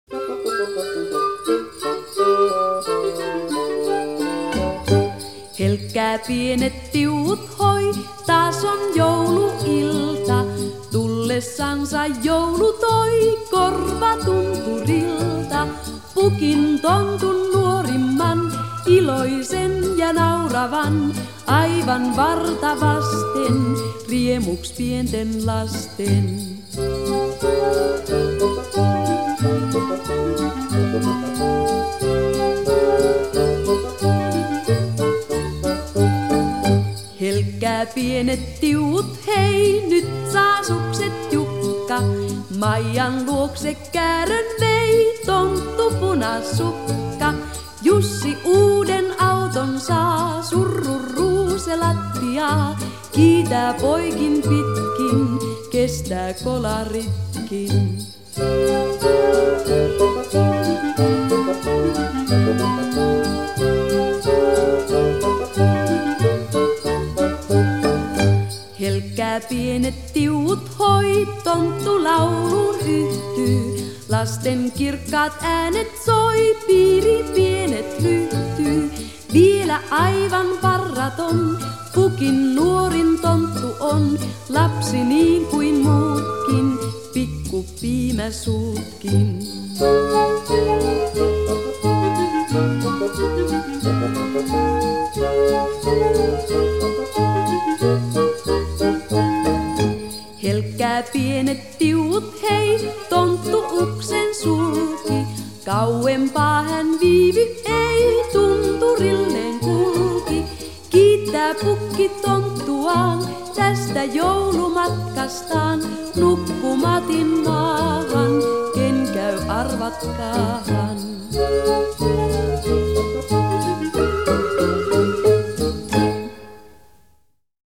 Helkkää pienet tiut hoi, taas on jouluilta. Tullessansa joulu toi korvatunturilta. Pukin tontun nuorimman, iloisen ja nauravan. Aivan varta vasten, riemuks pienten lasten. Helkkää pienet tiut, hei nyt saa sukset Jukka. Maijan luokse käärön vei tonttu punasukka. Jussi uuden auton saa, surru ruuselattiaa. Kiitää poikin pitkin, kestää kolaritkin. Helkkää pienet tiut hoi, tonttu lauluun yhtyy. Lasten kirkkaat äänet soi, piiri pienet lyhtyy. Vielä aivan varraton, pukin nuorin tonttu on. Lapsi niin kuin muutkin, pikku piimäsuutkin. Helkkää pienet tiut, hei, tonttu uksen sulki. Kauempaa hän viivy, ei tunturilleen kulki. Kiittää pukki tonttuaan tästä joulumatkastaan. Nukkumatin maahan, ken käy arvatkaahan.